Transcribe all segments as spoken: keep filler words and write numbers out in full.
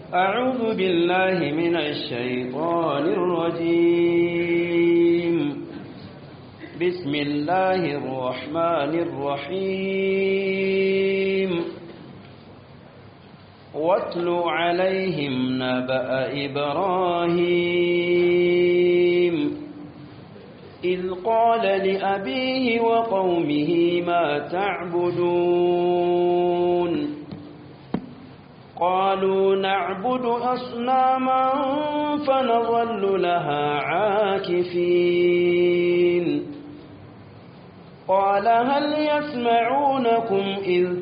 أعوذ بالله من الشيطان الرجيم بسم الله الرحمن الرحيم واتل عليهم نبأ إبراهيم إذ قال لأبيه وقومه ما تعبدون قالوا نعبد أصناما فنظل لها عاكفين قال هل يسمعونكم إذ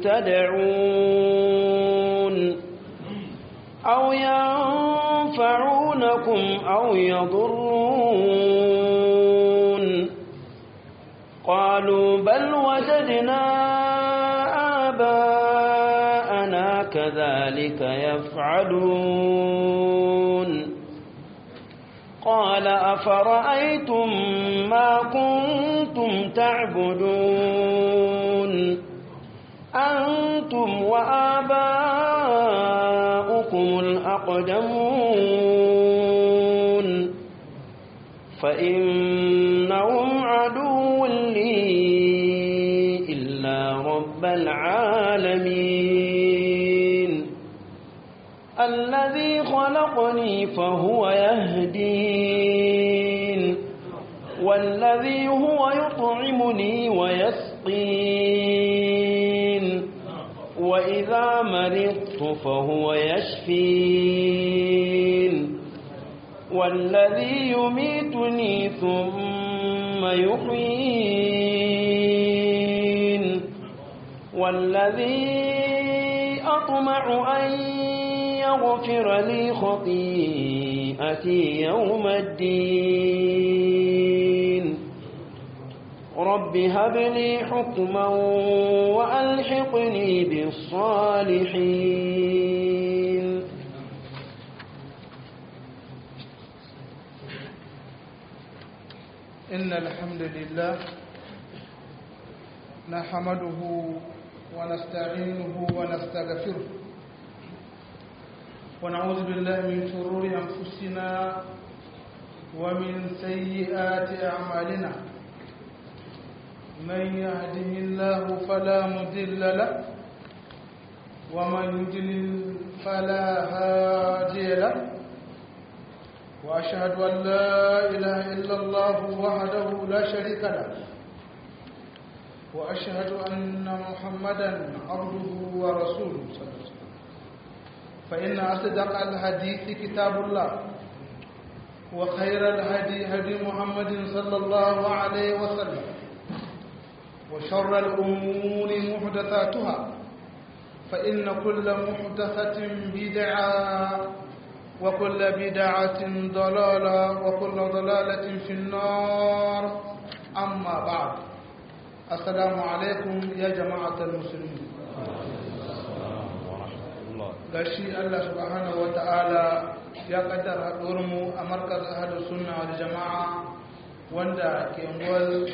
تدعون أو ينفعونكم أو يضرون قالوا بل وجدنا آباءنا كذلك يفعلون قال أفرأيتم ما كنتم تعبدون أنتم وآباؤكم الأقدمون فإنهم عدو لي إلا رب العالمين الذي خلقني فهو يهدين والذي هو يطعمني ويسقين وإذا مرضت فهو يشفين والذي يميتني ثم يحيين والذي أطمع أن يغفر لي خطيئتي يوم الدين رب هب لي حكما وألحقني بالصالحين إن الحمد لله نحمده ونستعينه ونستغفره ونعوذ بالله من شرور أنفسنا ومن سيئات أعمالنا من يهده الله فلا مضل له ومن يضلل فلا هادي له وأشهد أن لا إله إلا الله وحده لا شريك له وأشهد أن محمدا عبده ورسوله صلى الله عليه وسلم فإن أصدق الحديث كتاب الله وخير الهدي هدي محمد صلى الله عليه وسلم وشر الأمور محدثاتها فإن كل محدثة بدعة وكل بدعة ضلالة وكل ضلالة في النار أما بعد السلام عليكم يا جماعة المسلمين gashi Allah subhanahu wa ta'ala ya kaddara haɗuwarmu a markaz ahadu sunna wal jama'a wanda ke ngwal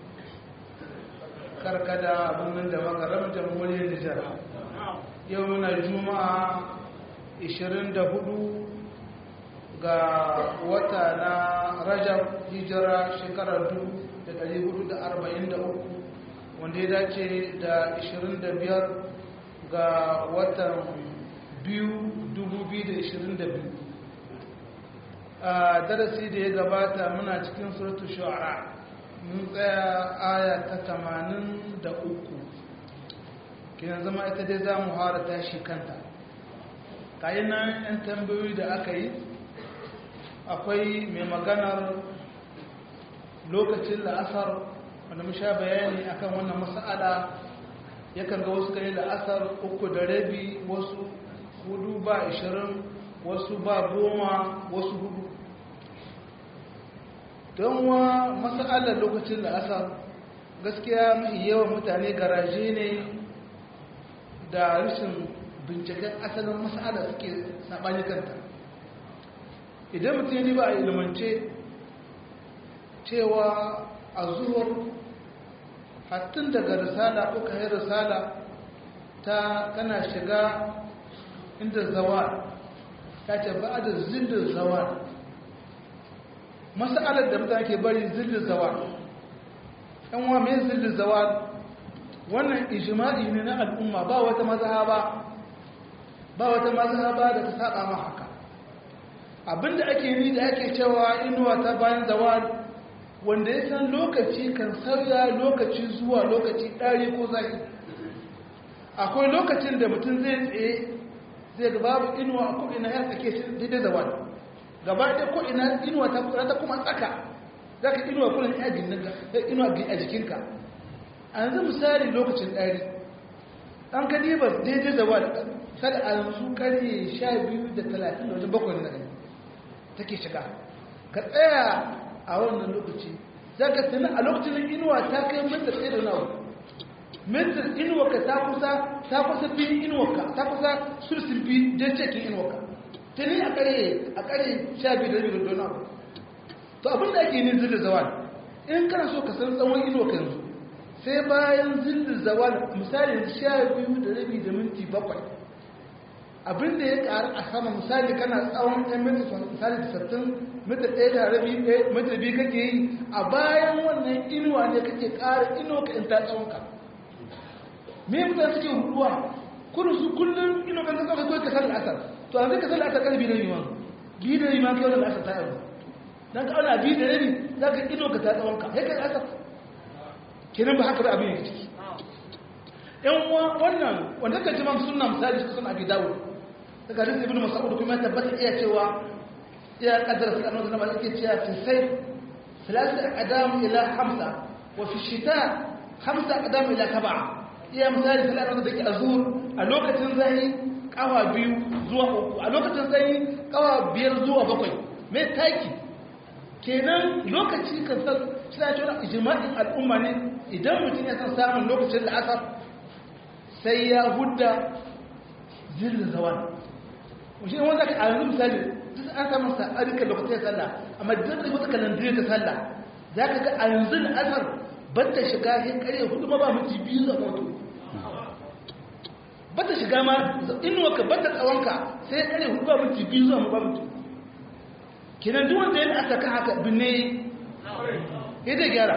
karkada abin da magaram jamhuriyar Nijar yau muna juma'a ishirin da hudu ga wata na Rajab hijira shekarar dubu da ɗari hudu da arba'in da uku wanda ya dace da ishirin da biyar ga watan biyu dubu biyu da ishirin da biyu a darasi da ya gabata muna cikin suratul shu'ara mun tsaya aya ta tamanin da uku kina zama ita dai za mu fara tashi kanta kayan nan yan tambayoyi da aka yi akwai mai maganar lokacin la'asar wanda mu sha bayani akan wannan mas'ala yakan ga wasu kai la'asar uku da rabi wasu hudu ba ishirin wasu ba goma wasu hudu don wa mas'alar lokacin la'asar gaskiya mai yawan mutane garaje ne da rashin binciken asalin mas'alar suke saɓani kanta idan mutum ya ba a ilimance cewa a zuwar hattun daga risala ko kai risala ta kana shiga inda zawar ta ce ba da zillin zawal masalar da mutane ke bari zillin zawal ɗan wa mai zillin zawal wannan ijma'i ne na al'umma ba wata mazhaba ba wata mazhaba da ta saba ma haka abinda ake ni da ake cewa inuwa ta bayan zawal wanda ya san lokaci kan sauya lokaci zuwa lokaci ɗari ko zai akwai lokacin da mutum zai tsaye zai ga babu inuwa a ko'ina ya tsake shi daidai zawal gaba ɗaya ko'ina inuwa ta kuma tsaka za ka inuwa kuna inuwa a jikinka a yanzu misali lokacin ɗari an ka diba daidai zawal sada a yanzu ƙarfe sha biyu da talatin da wajen bakwai na gani take shiga ka tsaya a wannan lokaci za ka tuni a lokacin inuwa ta kai mintar tsaye da nawa mintar inuwarka ta kusa ta kusa fi inuwarka ta kusa sursun fi don cikin inuwarka tuni a kare a kare sha biyu da rabi da nawa to abin da ake yin zirga zawal in kana so ka san tsawon inuwarka yanzu sai bayan zirga zawal misali sha biyu da rabi da minti bakwai abin da ya ƙaru a sama misali kana tsawon ɗan mita misali da sattin mita ɗaya da rabi mita biyu kake yi a bayan wannan inuwa ne kake ƙara inuwa ka in ta tsawon ka me mutane suke ruwa kudu su kullum inuwa kan tsawon kawai kasar al'asar to a zai kasar al'asar kan biyu da yiman biyu da yiman kawai da al'asar ta yaro don ka auna biyu da rabi za ka inuwa ka ta tsawon ka ya kai al'asar kenan ba haka ba abin yake ciki yan wannan wanda kan jima suna misali su suna abi dawo daga hadisi ibn mas'ud kuma ya tabbata iya cewa ya kaddara sai annabi sallallahu alaihi wasallam yake cewa fi sayf thalath aqdam ila khamsa wa fi shita khamsa aqdam ila sab'a iya misali sai annabi da yake azur a lokacin zai kawa biyu zuwa uku a lokacin zai kawa biyar zuwa bakwai mai taki kenan lokaci kan san sai cewa ijma'in al'umma ne idan mutum ya san samun lokacin la'asar sai ya hudda zillin zawal shi ne wanda a yanzu misali duk an samu sa'adika lokacin sallah amma duk da wata kalandire ta sallah za ka ga a yanzu da asar bata shiga sai kare hudu ma ba miji biyu za mutu bata shiga ma inuwa ka bata tsawonka sai kare hudu ba miji biyu za mu ba mutu kenan duk wanda ya aka kan haka binne ya zai gyara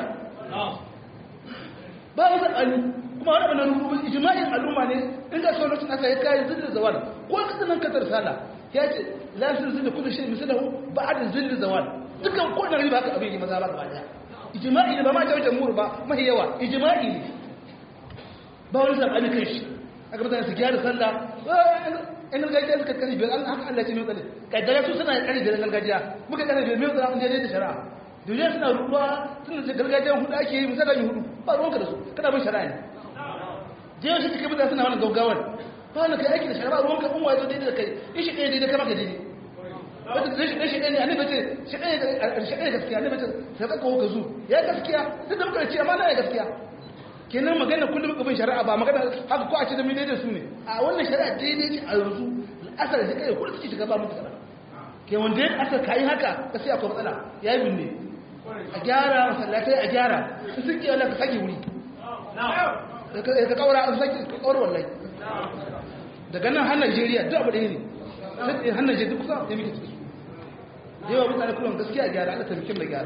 ba wasu ali kuma wani abin da rubutun ijima'in al'umma ne in ga sauran sun aka yi kayan zillin zawal ko kasa nan kasar sala ya ce lafiyar zillin kudu shi misalahu ba a da zillin zawal dukkan kodin riba haka abin yi maza ba gaba daya ijima'i ne ba ma ta wajen muru ba mahi yawa ijima'i ne ba wani zaɓani kan shi a gaba da su gyara sallah in gargajiya suka kari biyar an haka Allah ce mai tsale kaddara su suna kari biyar gargajiya muka kari biyar mai tsale an daidai da shari'a duniya suna ruwa suna da gargajiyan hudu ake yi musamman yi hudu ba ruwanka da su kana bin shari'a ne da yau shi cikin mutane suna wani gaugawar ba wani kai aiki da shari'a ruwanka in waye zo daidai da kai in shi ɗaya daidai kama ka daidai wata da shi ɗaya shi ɗaya ne a ne bace shi ɗaya gaskiya ne bace sai ka kawo ka zu ya gaskiya duk da muka ce amma na ya gaskiya kenan magana kullum muka bin shari'a ba magana haka ko a ce da mu daidai su ne a wannan shari'a daidai ce a yanzu asar da kai kullum suke shiga ba mutu kana ke wanda ya asar kayi haka ka sai akwai matsala ya yi binne a gyara masallatai a gyara su suke wala ka sake wuri ka kaura an sake ka kaura wallahi daga nan har Najeriya duk abu ɗaya ne sai har Najeriya duk kusa sai muke ciki yawa mutane kullum gaskiya gyara Allah ta bikin da gyara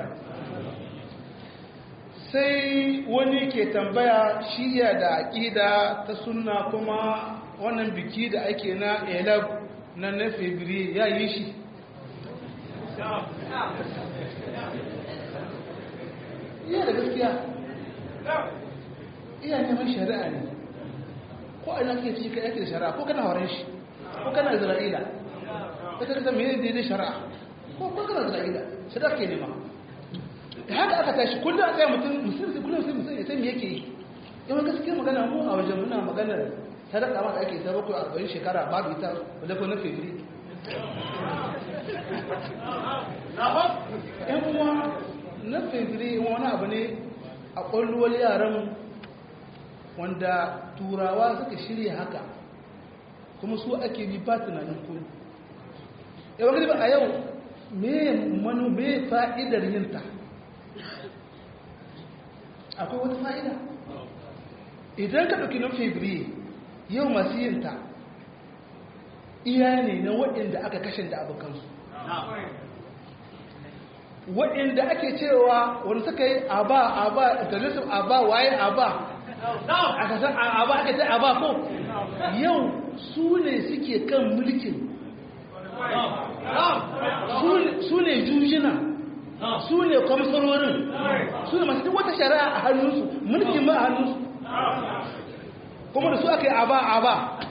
sai wani ke tambaya shiya da aƙida ta sunna kuma wannan biki da ake na elab na na febiri ya yi shi iya da gaskiya iya neman shari'a ne ko ana ke ci ka yake da shari'a ko kana horon shi ko kana isra'ila ka ta mai daidai shari'a ko kana isra'ila shari'a ke nema da haka aka tashi kullum a tsaye mutum musulun kullum sai musulun ya sai me yake yi yawan gaskiya magana mu a wajen muna maganar sadaka ma da ake ta bakwai arba'in shekara babu ita wadda ko na febri yan kuma na febri wani abu ne a ƙwalluwar yaran wanda turawa suka shirya haka kuma su ake bi ba tunanin kuma yawan gani ba a yau me manu me fa'idar yinta akwai wata fa'ida idan ka ɗauki na febri yau masu yinta iya ne na waɗanda aka kashe da abokansu waɗanda ake cewa wani suka yi aba aba international aba waye aba aka san aba aka ce aba ko yau su ne suke kan mulkin su ne jujina su ne kwamsarorin su ne masu duk wata shari'a a hannunsu mulkin ma a hannunsu kuma da su aka yi aba aba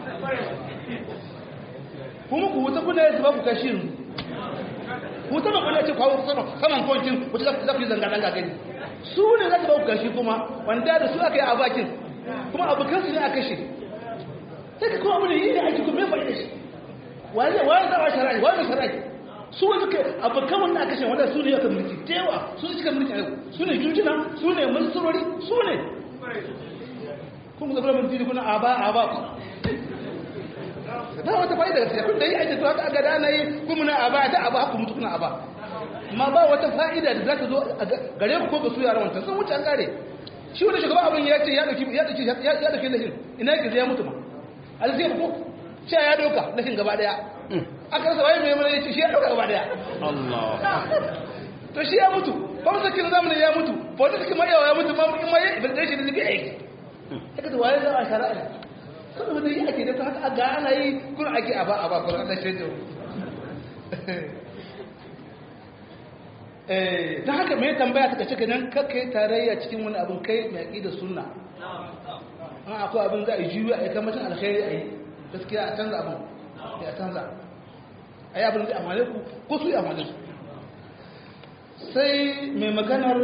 kuma ku wuta kuna yanzu ba ku kashi yanzu wuta ba kuna ce kwawo saman kwancin wata za ku yi zanga-zanga gani su ne za su ba ku kashi kuma wanda da su aka yi abakin kuma abokansu ne a kashe sai ka kuma abu da yi ne aiki kuma ya faɗi da shi wani wani zama shara'i wani shara'i su wani suka abokan wannan a kashe wanda su ne ya kan mulki tewa su ne suka mulki a yau su ne jujina su ne mulsurori su ne kuma zaɓar mun jini kuna aba aba ku ba wata fa'ida da sai da yi aiki to haka ga na yi kuma na aba ta aba haka mutu kuna aba amma ba wata fa'ida da za ta zo gare ku ko ga su yaran wancan sun wuce an kare shi wani shugaba abin ya ce ya dauki ya dauki ya dauki lahin ina yake zai mutu ma alzai ko sha ya dauka lahin gaba daya aka rasa waye mai mana yace shi ya dauka gaba daya Allah to shi ya mutu kuma sakin zamanin ya mutu politik mai yawa ya mutu ma in ma ya da shi da zai aiki haka da waye za a shara'a saboda yi ake da ta haka ga ana yi kun ake aba aba kun Allah shi da eh ta haka mai tambaya ta kace nan kakkai tarayya cikin wani abin kai mai aqida sunna an akwai abin za a yi jiwa a kamar alkhairi a yi gaskiya a canza abin ya canza a yi abin da amale ku ko su yi amale su sai mai maganar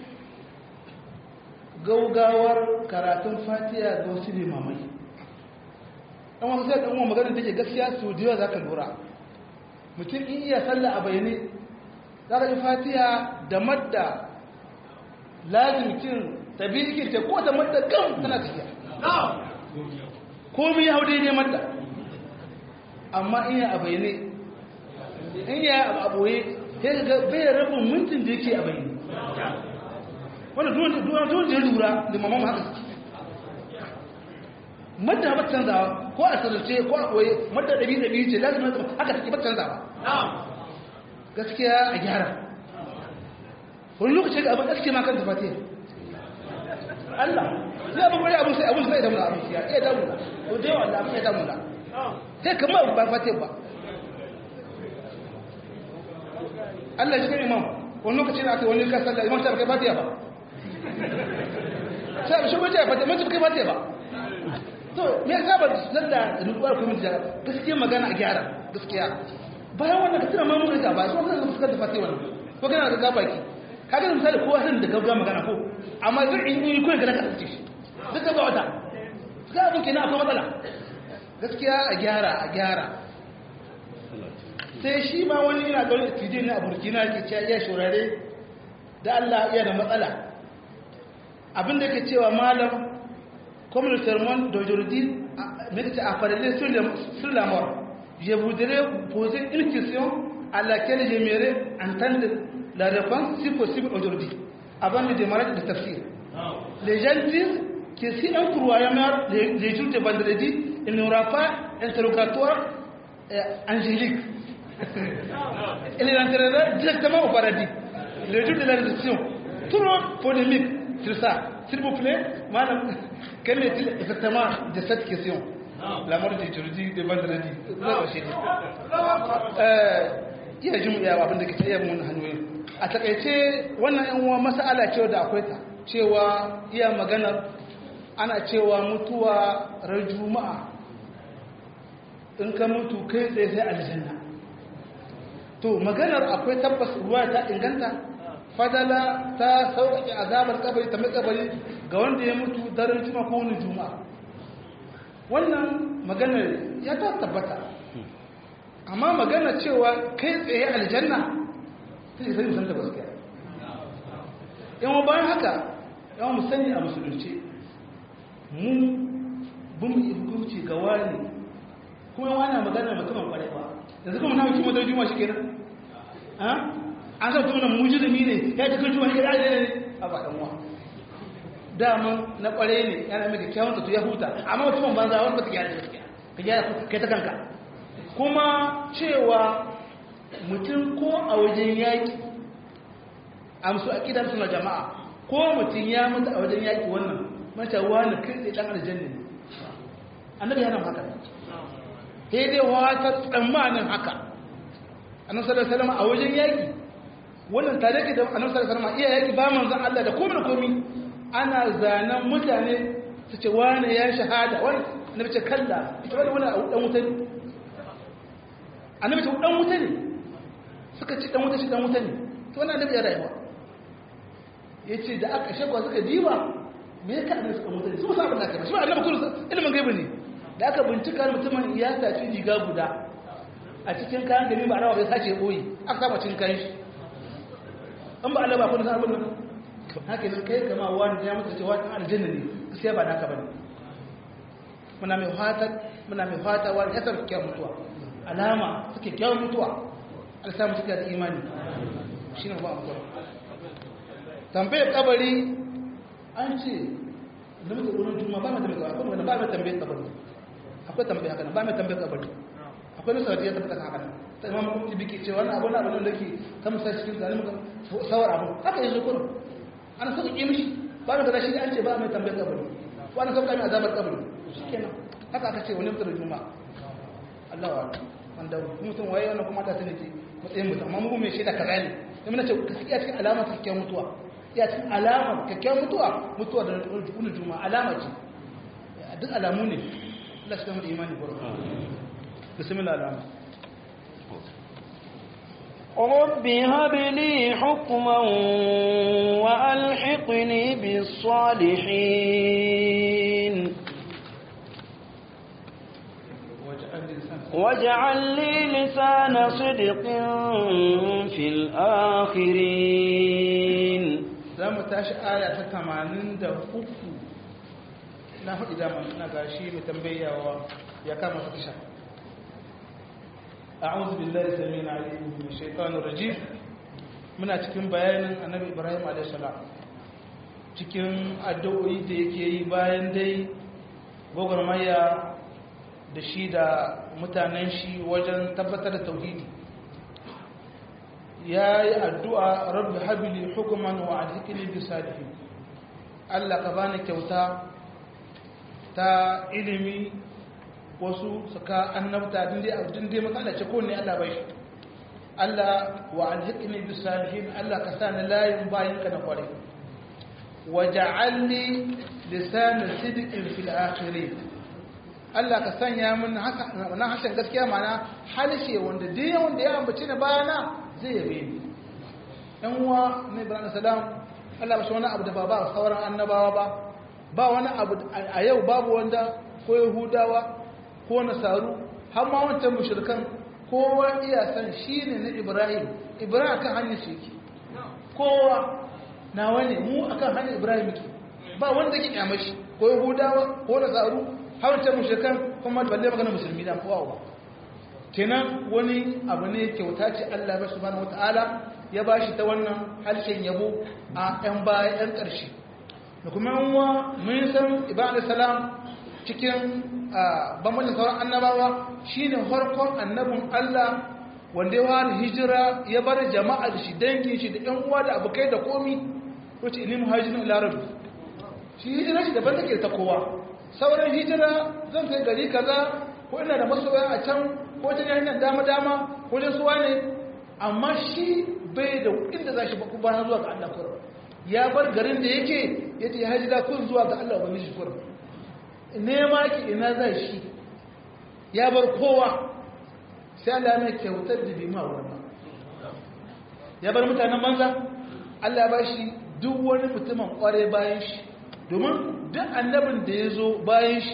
gaugawar karatun fatiha ga wasu limamai ɗan wasu sai ɗan wa maganar da ke gaskiya su diwa za ka lura mutum in iya sallah a bayane za ka yi fatiha da madda lazimkin tabi'ikin ta ko ta madda kan tana tafiya komi ya hau daidai madda amma in ya a bayane in ya a ɓoye sai ga bai rabin mintin da yake a bayane wanda duwan da ya lura da mamman haka madda ba canzawa ko a sarrace ko a ɓoye madda ɗabi ɗabi ce lazimin haka take ba canzawa gaskiya a gyara wani lokaci ga abin gaske makon ta fatiya Allah sai abin kwari abin sai abin sai damuna abin siya iya damuna ko da yawa abin ya damuna sai kama abin ba fatiya ba Allah shi kan imam wani lokaci na aka wani kasar da imam ta kai fatiya ba sai shi wajen fatiya mace kai fatiya ba to me ya saba zalla rubuwar kuma da gaskiya magana a gyara gaskiya bayan wannan ka tuna mamu da ba so kana fuskar da fati wannan ko kana da gabaki kaga misali kowa san da gaggawa magana ko amma zai in yi ko kana ka tsace shi duk da wata ga abin kina akwai matsala gaskiya a gyara a gyara sai shi ma wani ina ga wani tije ne a Burkina ke cewa ya shurare da Allah iya da matsala abin da yake cewa malam comme le sermon d'aujourd'hui médite à parler sur le sur la mort. Je voudrais vous poser une question à laquelle j'aimerais entendre la réponse si possible aujourd'hui, avant de démarrer le tafsir. Les gens disent que si un croyant meurt les, les jours de vendredi, il n'y aura pas interrogatoire euh, angélique. Il entrera directement au paradis. Le jour de la résurrection. Trop polémique sur ça. S'il vous plaît, madame, quel est-il exactement de cette question? La mort de jeudi de vendredi zai washe ne iya jin iya abin da ke tsaye mun hanyoyi a takaice wannan yan uwa masala cewa da akwai ta cewa iya magana ana cewa mutuwa ran juma'a in ka mutu kai tsaye sai aljanna to maganar akwai tabbas ruwa ta inganta fadala ta sauƙaƙe azabar kabari ta mai kabari ga wanda ya mutu daren juma'a ko wani juma'a wannan maganar ya ta tabbata amma magana cewa kai tsaye aljanna ta yi sani musanta gaskiya yawan bayan haka yawan musani a musulunci mun bin yi hukunci ga wani kuma wani magana mutumin kwarai ba yanzu kuma na mutum madar juma shi kenan an san tunan mujirmi ne ya ji kan juma ne ya ne a ba ɗanwa daman na kware ne yana mai kyawun ta ya huta amma mutumin banza wani ba ta gyara gaskiya ka gyara kai ta kanka kuma cewa mutum ko a wajen yaƙi amsu a kidan suna jama'a ko mutum ya mutu a wajen yaƙi wannan mata wani kai ɗan aljanna ne annabi yana haka sai dai wata tsammanin haka annabi sallallahu alaihi wasallam a wajen yaƙi wannan tare ke da annabi sallallahu alaihi wasallam iya yaƙi ba manzon Allah da komai da komai ana zanen mutane su ce wani ya shahada wani annabi ce kalla ita wani wani dan wuta ne annabi ce dan wuta ne suka ci dan wuta shi dan wuta ne to wannan annabi ya rayuwa yace da aka shakwa suka diba me ya kada suka wuta ne su ba abin da kai shi ba annabi kullu ilimin gaibi ne da aka bincika mutumin ya tafi riga guda a cikin kayan gari ba rawa bai sace boye aka saba cin kayan shi an ba Allah ba kun san abin nan haka ne kai kama wani ya mutu cewa dan aljanna ne sai ba naka bane muna mai fata muna mai fata wani ya tafi kiyar mutuwa alama suke kiyar mutuwa alsamu suka da imani shine ba mu tambayar kabari an ce da muke gurin juma ba mu da muke akwai wanda ba mu tambayar kabari akwai tambaya haka ba mu tambayar kabari akwai nasa da ya tabbata haka ta imam mutum biki ce wannan abun abun da ke kan sa cikin zalimin sawar abu haka yanzu kullum ana saka ki mishi ba mu da shi an ce ba mu tambayar kabari wannan sauka mai azabar kabari shikenan haka aka ce wani mutum juma Allah wa wanda mutum waye wannan kuma ta tane ce matsayin mutum amma mu mai shaida kaza ne sai mun ce gaskiya cikin alama ta cikin mutuwa ya cikin alama kakkiyan mutuwa mutuwa da wani juma alama ce duk alamu ne Allah shi kama da imani gwarfa bismillah alama رب هب لي حكما وألحقني بالصالحين واجعل لي لسان صدق في الآخرين za mu tashi aya ta tamanin da uku na faɗi dama na gashi mai tambayawa ya kama su kisha a'udhu billahi samina alim min shaitanir rajim muna cikin bayanin annabi Ibrahim alayhi salam cikin addu'o'i da yake yi bayan dai gwagwarmaya da shi da mutanen shi wajen tabbatar da tauhidi ya yi addu'a rabbi habili hukuman wa alhikini bi salihin Allah ka bani kyauta ta ilimi wasu suka annabta din dai matsala ce ko ne Allah bai shi Allah wa alhikini bi salihin Allah ka sa ni layin bayan ka na kware wa ja'alni lisana sidqin fil akhirin Allah ka sanya min haka na harshen gaskiya mana halshe wanda dai wanda ya ambaci ni bayana zai yabe ni ɗan uwa na ibrahim salam Allah ba shi wani abu da ba ba sauran annabawa ba ba wani abu a yau babu wanda ko yahudawa ko nasaru har ma wancan mushrikan kowa iya san shine na ibrahim ibrahim kan hanyar shi yake kowa na wani mu akan hanyar ibrahim yake ba wanda ke kyamar shi ko yahudawa ko nasaru har wancan mushrikan kuma balle magana musulmi da kowa ba kenan wani abu ne kyauta ce Allah ba subhanahu wataala ya bashi ta wannan harshen yabo a ɗan baya ɗan ƙarshe da kuma yanwa mun san ibrahim salam cikin bambancin sauran annabawa shine farkon annabin Allah wanda ya fara hijira ya bar jama'a da shi dangin shi da ƴan uwa da abokai da komi wace ilmi muhajirin ila rabbi shi hijira shi daban take ta kowa sauran hijira zan kai gari kaza ko ina da masoya a can ko ta hanyar dama-dama wajen suwa ne amma shi bai da inda za shi baku bayan zuwa ga Allah kurum ya bar garin da yake ya ce ya haji da kun zuwa ga Allah wani shi kurum nema ki ina za shi ya bar kowa sai Allah mai kyautar da bi ma wurin ya bar mutanen banza Allah ba shi duk wani mutumin kware bayan shi domin duk annabin da ya zo bayan shi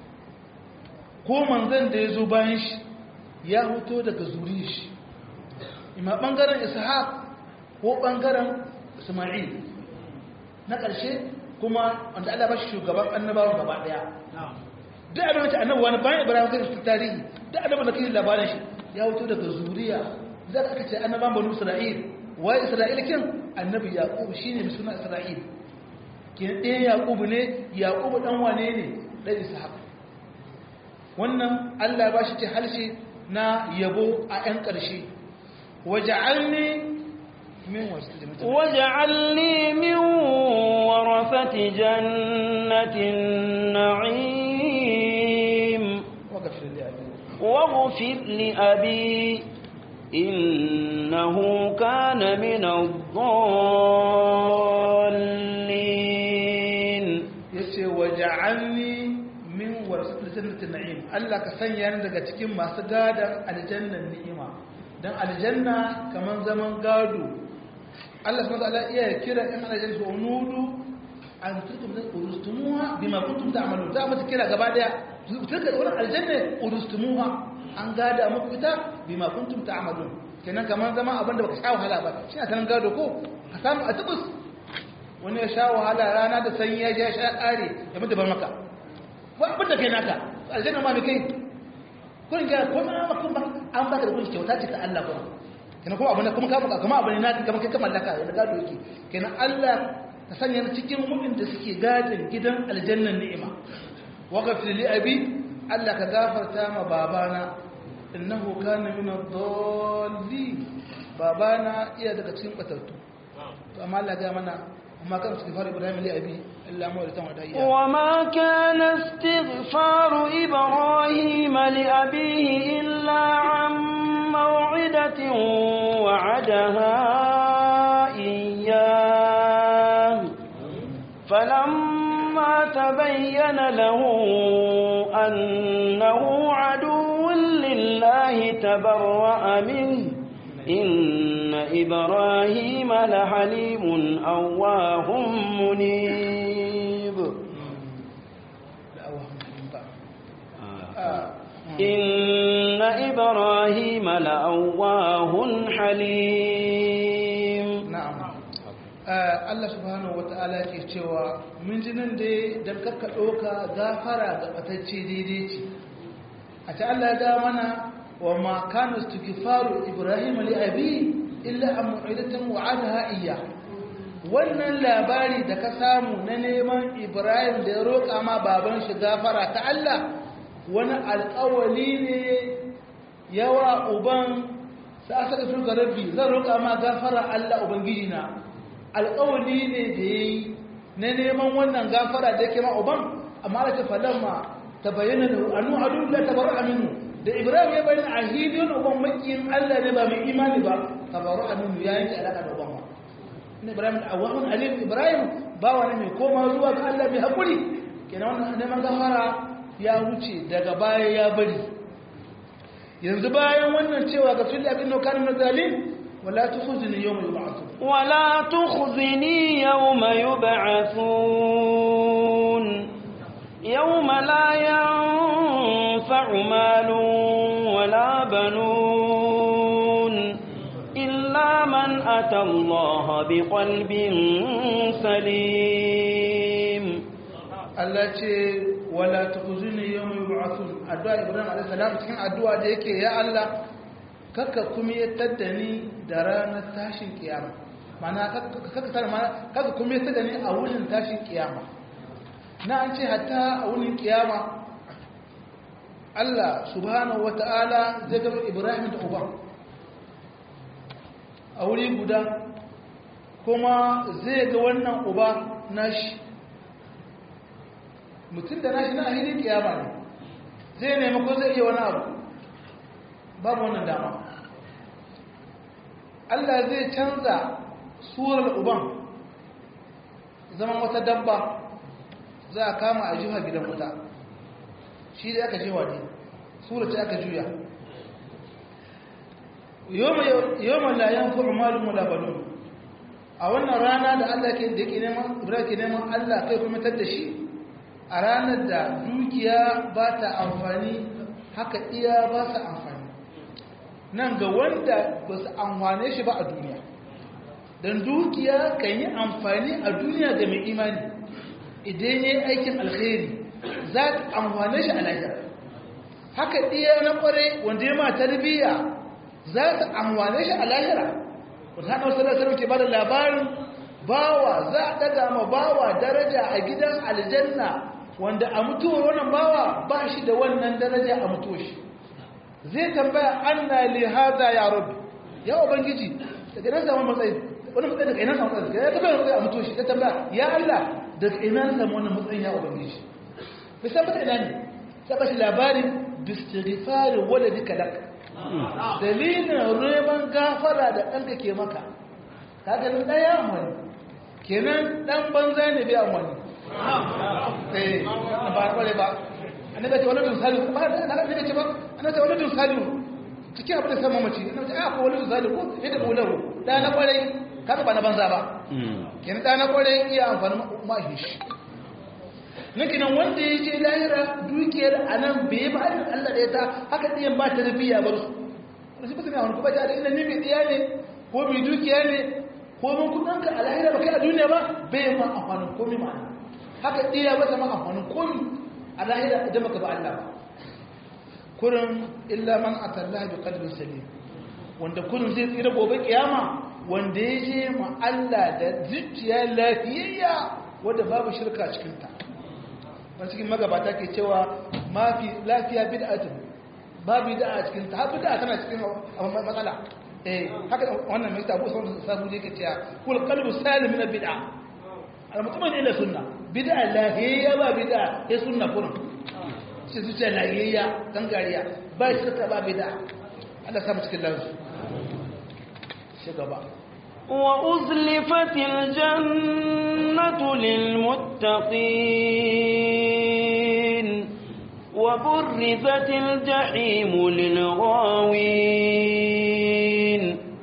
ko manzan da ya zo bayan shi ya hoto daga zuri shi ima ɓangaren ishaq ko ɓangaren ismail na ƙarshe kuma wanda Allah ba shi shugaban annabawan gaba ɗaya duk abin da ta annabawa wani bayan ibrahim kan su tarihi duk abin da kai labarin shi ya hoto daga zuriya za ka ce annabawan banu isra'il wai isra'il kin annabi yaqub shine mai suna isra'il kin ɗaya yaqub ne yaqub dan wane ne dan ishaq wannan Allah ba shi ce halshe na yabo a 'yan ƙarshe waj'alni min wasati jannatin waj'alni min warasati jannatin na'im waghfir li abi waghfir li abi innahu kana min ad-dallin yace waj'alni min warasati jannatin na'im Allah ka sanya ni daga cikin masu gadan aljannan ni'ima dan aljanna kaman zaman gado Allah subhanahu wa ta'ala iya kira in aljanna su nudu an tukum da urustumuha bima kuntum ta'malun za mu kira gaba daya tuka wannan aljanna urustumuha an gada muku ita bima kuntum ta'malun kenan kaman zaman abinda baka sha wahala ba shi a sanan gado ko ka samu a tubus wani ya sha wahala rana da sanyi ya ja sha kare ya mutu bar maka ba abinda kai naka aljanna ma me kai kun ga ko ma kun ba an baka da kun kyauta ce ta Allah kuma kenan kuma abin kuma ka baka kuma abin naka kuma kai ka mallaka da gado yake kenan Allah ta sanya ni cikin mu'min da suke gadin gidan aljannan ni'ima wa ghafir li abi Allah ka gafarta ma babana innahu kana min ad-dallin babana iya daga cikin batattu to amma Allah ga mana amma kan istighfar Ibrahim li abi illa mu da wadaiya wa ma kana istighfar Ibrahim li abihi illa an maw'idatin wa'adaha iyyah falamma tabayyana lahu annahu aduwwun lillahi tabarra'a minhu إن إبراهيم لحليم أواه منيب إن إبراهيم لأواه حليم نعم Allah subhanahu wata'ala ke cewa mun ji nan dai dan kakka doka gafara ga batacce daidai ce a ta Allah ya mana وما كان استغفار إبراهيم لأبيه إلا أن موعدة وعدها إياه wannan labari da ka samu na neman Ibrahim da ya roƙa ma baban shi gafara ta Allah wani alƙawali ne yawa uban sa aka tafi ga rabbi zan roƙa ma gafara Allah ubangiji na alƙawali ne da yayi na neman wannan gafara da yake ma uban amma Allah ta falamma tabayyana lahu annu adu la tabarra minhu da Ibrahim ya bari a hidin uban makiyin Allah ne ba mai imani ba tabaru aminu ya yanke alaka da uban ba ne Ibrahim da awahun alim Ibrahim ba wani mai koma zuwa ga Allah mai hakuri kenan wannan neman gafara ya wuce daga baya ya bari yanzu bayan wannan cewa ga fil abin no kan zalim wala tukhzini yawma yub'athun wala tukhzini yawma yub'athun yawma la ينفع مال ولا بنون إلا من أتى الله بقلب سليم التي ولا تخزني يوم يبعثون الدعاء إبراهيم عليه السلام cikin addu'a da yake ya Allah kakka kuma yadda ni da ranar tashin kiyama mana kakka tsara mana kakka kuma yadda ni a wurin tashin kiyama na an ce hatta a wurin kiyama Allah subhanahu wa ta'ala zai gaba Ibrahim da uba a wuri guda kuma zai ga wannan uba nashi mutum da nashi na ahidin kiyama ne zai nemi ko zai iya wani abu babu wannan dama Allah zai canza surar uban zaman wata dabba za a kama a jiha gidan wuta shi da aka jewa ne sura ce aka juya yawon layan fa'umalin mulabalun a wannan rana da Allah ke da ke neman ibrahim ke neman Allah kai kuma tar da shi a ranar da dukiya ba ta amfani haka iya ba su amfani nan ga wanda ba su amfane shi ba a duniya don dukiya kan yi amfani a duniya ga mai imani idan ya yi aikin alkhairi za ta amfane shi a lahira haka ɗiya na ƙware wanda ya ma tarbiyya za ta amfane shi a lahira wata hannun salasar ke ba da labarin bawa za a ɗaga ma bawa daraja a gidan aljanna wanda a mutuwar wannan bawa ba shi da wannan daraja a mutuwar shi zai tambaya anna li hada ya rabbi ya ubangiji daga nan samu matsayi wani matsayi daga ina samu matsayi ya tabbata matsayi a mutu shi ya tambaya ya Allah daga ina samu wannan matsayin ya ubangiji bai san mata ina ne sai bashi labarin bistighfar waladika lak dalilin neman gafara da ɗanka ke maka kaga nan ɗaya amfani kenan ɗan banza ne bai amfani eh ba kwale ba annabi ce waladun salihu ba annabi ce ba annabi ce waladun salihu cikin abin da sama mace annabi ce a ko waladun salihu yadda bulahu da na kwarai kaga ba na banza ba kenan da na kwarai iya amfani mahi shi nake nan wanda ya je lahira dukiyar anan bai ba Allah da ya ta haka diyan ba ta rabiya bar su wani ba sai wani kuma ta da ina ne mai diya ne ko mai dukiya ne ko mun kudin ka a lahira ba kai a duniya ba bai ma amfanin komai ma haka diya ba ta ma amfanin komai a lahira idan baka ba Allah kurin illa man atallaha bi qalbin salim wanda kurin zai tsira gobe kiyama wanda ya je ma Allah da zuciya lafiyayya wanda babu shirka cikin ta wani cikin magabata ke cewa mafi lafiya bid'atun babu bid'a cikin ta har bid'a tana cikin matsala eh haka wannan mai tabu sun sabu je ke cewa kul qalbu salim min bid'a al-mutmain ila sunna bid'a lahiyya ba bid'a ya sunna kurin sai zuciya lahiyya gangariya ba shirka ba bid'a Allah sa mu cikin lafiya shi gaba وأزلفت الجنة للمتقين وبرزت الجحيم للغاوين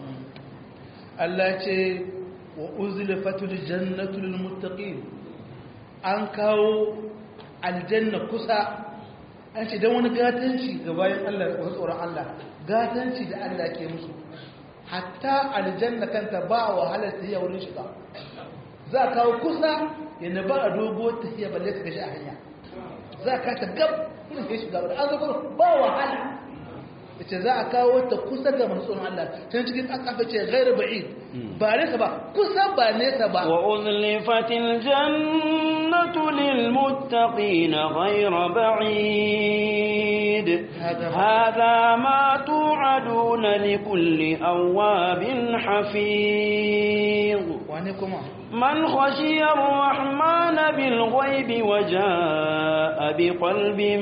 التي وأزلفت الجنة للمتقين أنكو الجنة كسا أنت دون قاتنشي قبائل الله وصور الله قاتنشي ده الله كي مسلم hatta aljanna kanta ba wahalar tafiya wurin shiga za ka kawo kusa yana ba a dogo tafiya balle ka gashi a hanya za ka ta gab wurin ka shiga wadda an zo kuma ba wahala ita za a kawo ta kusa ga manzon Allah ta cikin akafa ce gairu ba'id ba nesa ba kusa ba nesa ba wa uzlifatil jannatu lil muttaqin ghayra ba'id hadha ma tu'aduna li kulli awabin hafiz wani kuma man khashiya ar-rahman bil ghaibi wa jaa bi qalbin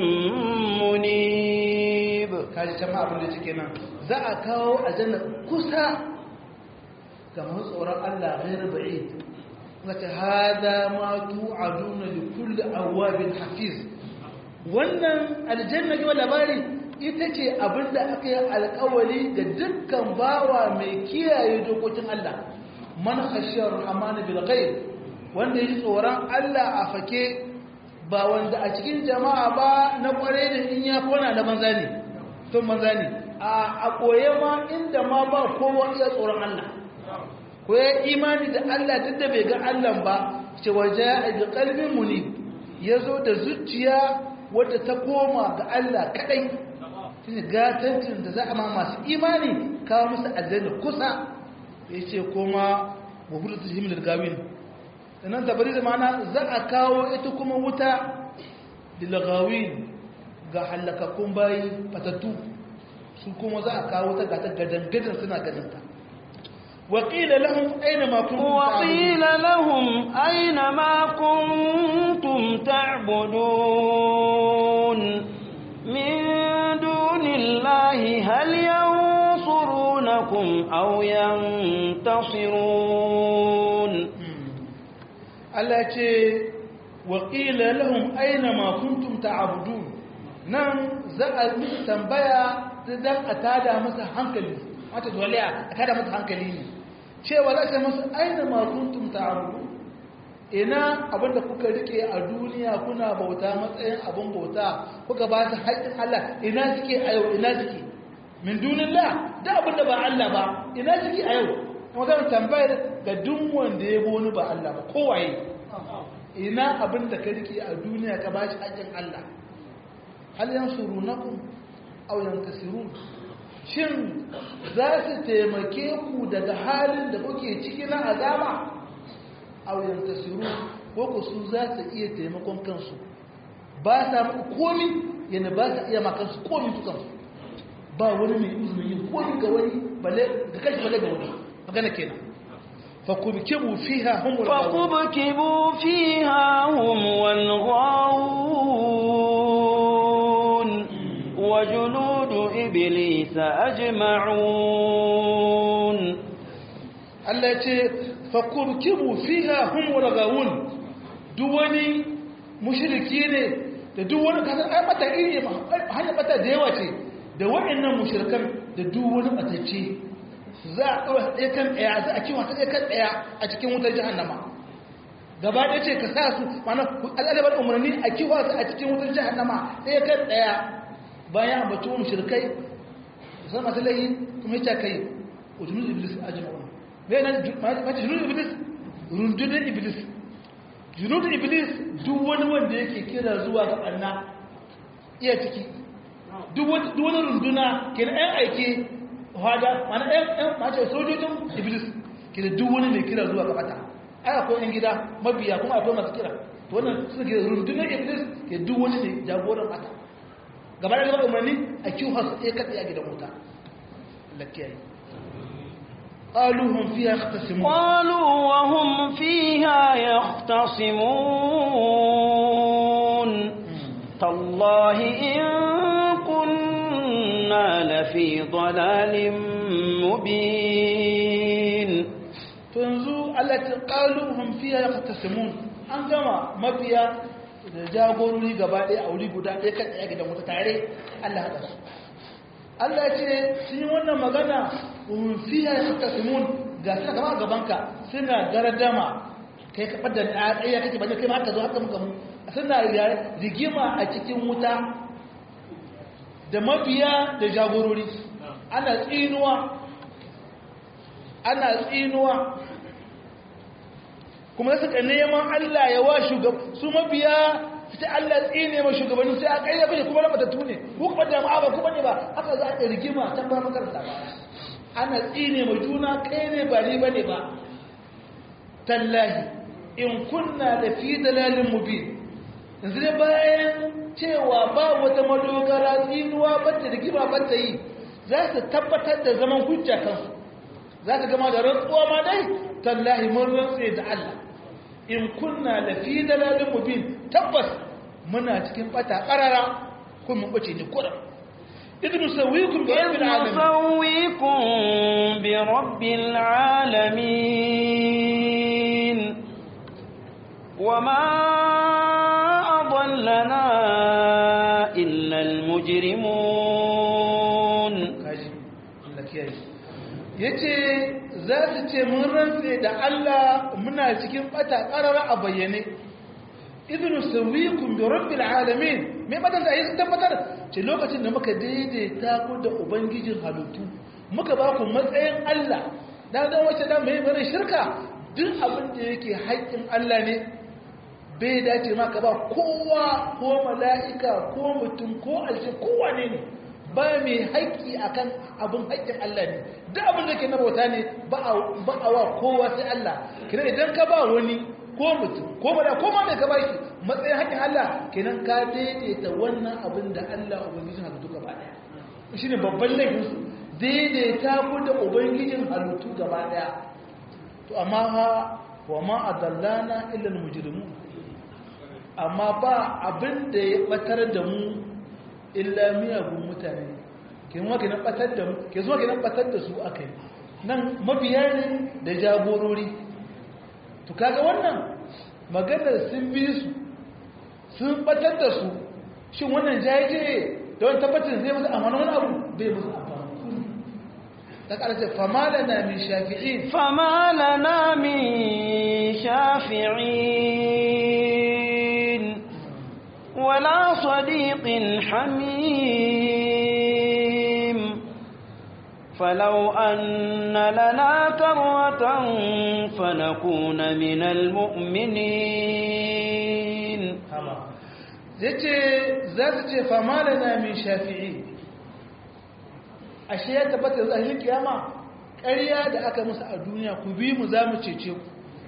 munib kaji can abin da cike nan za a kawo aljanna kusa ga masu tsoron Allah ghairu ba'id wata hada ma tu'aduna li kulli awabin hafiz wannan aljanna ga labari ita ce abinda aka yi alƙawari ga dukkan bawa mai kiyaye dokokin Allah man khashiyar rahman bil ghaib wanda yi tsoron Allah a fake ba wanda a cikin jama'a ba na kware da in ya kona da banza ne tun banza ne a koye ma inda ma ba kowa iya tsoron Allah ko ya imani da Allah duk da bai ga Allah ba ce waje a bi kalbin muni ya zo da zuciya wadda ta koma ga Allah kadai shine gatancin da za a ma masu imani kawo musu aljanna kusa ya ce kuma wa hudu ta himlar gawin sannan tabari da mana za a kawo ita kuma wuta dilagawin ga hallakakkun bayi fatattu su kuma za a kawo ta gata gadangadan suna ganinta waƙila lahum aina ma kuntum وقيل لهم أين ما كنتم تعبدون من دون الله هل ينصرونكم أو ينتصرون Allah ce waƙila lahum aina ma kuntum ta'budun nan za a musu tambaya dan a tada masa hankali wata dole a tada masa hankali ne cewa za ta musu aina ma kuntum ta'budun ina abinda kuka rike a duniya kuna bauta matsayin abin bauta kuka ba su haƙƙin Allah ina suke a yau ina suke min dunillah da abinda ba Allah ba ina suke a yau magana tambayar ga duk wanda ya boni ba Allah ba kowaye ina abin da ka rike a duniya ka bashi haƙin Allah hal yansurunakum aw yantasirun shin za su taimake ku daga halin da kuke ciki na azaba aw yantasirun ko ku su za su iya taimakon kansu ba sa muku komi yana ba sa iya makansu komi su kansu ba wani mai izinin yin komi ga wani balle ga kashi balle ga wani magana kenan fakubkibu fiha hum wal fakubkibu fiha hum wal ghawun wa junudu iblis ajma'un Allah ya ce fakubkibu fiha hum wal ghawun duk wani mushriki ne da duk wani kasar ai mata iri ma hanya mata da yawa ce da waɗannan mushrikan da duk wani batacce za a ɗaura ɗaya kan ɗaya za a kiwa ta ɗaya kan ɗaya a cikin wutar jahannama gaba ɗaya ce ka sa su mana al'adabar umarni a kiwa su a cikin wutar jahannama ɗaya kan ɗaya bayan ambaci wani mushrikai da san masu layi kuma ya kai ujunul iblis a jima'una bai nan mace junul iblis rundunar iblis junul iblis duk wani wanda yake kira zuwa ga ɓanna iya ciki duk wani runduna ke na 'yan aiki hada mana 'yan mace sojojin iblis ke da duk wani mai kira zuwa ga ɓata ai akwai 'yan gida mabiya kuma akwai masu kira to wannan suka ke rundunar iblis ke duk wani mai jagoran ɓata gaba da gaba umarni a kiwo su ɗaya katse a gidan wuta lakiyayi قالوا هم فيها يختصمون قالوا وهم فيها يختصمون تالله إن كنا لفي ضلال مبين تنزو التي قالوا هم فيها يختصمون an gama mafiya da jagorori gaba ɗaya a wuri guda ɗaya kan ɗaya gidan wata tare Allah haɗa su Allah ce sun yi wannan magana fiya ya suka simun ga suna gaba a gabanka suna gardama kai ka fadda a tsaye kake bane kai ma haka zo haka muka mu suna rigima a cikin wuta da mabiya da jagorori ana tsinuwa ana tsinuwa kuma suka neman Allah ya wa shugaba su mabiya sai Allah tsine ma shugabanni sai a kaida bai kuma rabata tune ko kuma da ma ba kuma ne ba haka za a rigima ta ba makaranta ba ana tsine ma juna kai ne ba ni bane ba tallahi in kunna da fi dalalin mubin yanzu ne bayan cewa ba wata madogara tsinuwa bata rigima bata yi za su tabbatar da zaman hujja kansu za ka gama da rantsuwa ma dai tallahi mun rantse da Allah in kunna da fi dalalin mubin tabbas muna cikin bata karara kuma mun bace ne kuran idan sawikum bi rabbil alamin sawikum bi rabbil alamin wama adallana illa al mujrimun kaji Allah kiyaye yace za su ce mun rantse da Allah muna cikin bata karara a bayyane idnu sawikum bi rabbil alamin me madan da yi tabbatar ce lokacin da muka daidaita ku da ubangijin halittu muka ba ku matsayin Allah dan dan wace dan mai bare shirka duk abin da yake haƙƙin Allah ne bai dace ma ka ba kowa ko mala'ika ko mutum ko alshi kowa ne ne ba mai haƙƙi akan abin haƙƙin Allah ne duk abin da ke na bauta ne ba a wa kowa sai Allah kina idan ka ba wani ko mutum ko mada ko ma mai ka baki matsayin haƙƙin Allah kenan ka daidaita wannan abin da Allah ubangijin halittu gaba daya shine babban laifin su daidaita ku da ubangijin halittu gaba daya to amma ha wa ma adallana illa almujrimun amma ba abin da ya batar da mu illa miyagun mutane ke zuwa ke nan batar da mu ke zuwa ke nan batar da su akai nan mabiya ne da jagorori to kaga wannan maganar sun bi su sun batar da su shin wannan jaje da wani tabbacin zai musu amana wani abu bai musu amfani ta ƙarshe fama lana min shafi'in fama lana min shafi'in wala sadiqin hamim فلو أن لنا كرة فنكون من المؤمنين yace za su ce fama lana min shafi'i ashe ya tabbata zahirin kiyama ƙarya da aka musu a duniya ku bi mu za mu cece ku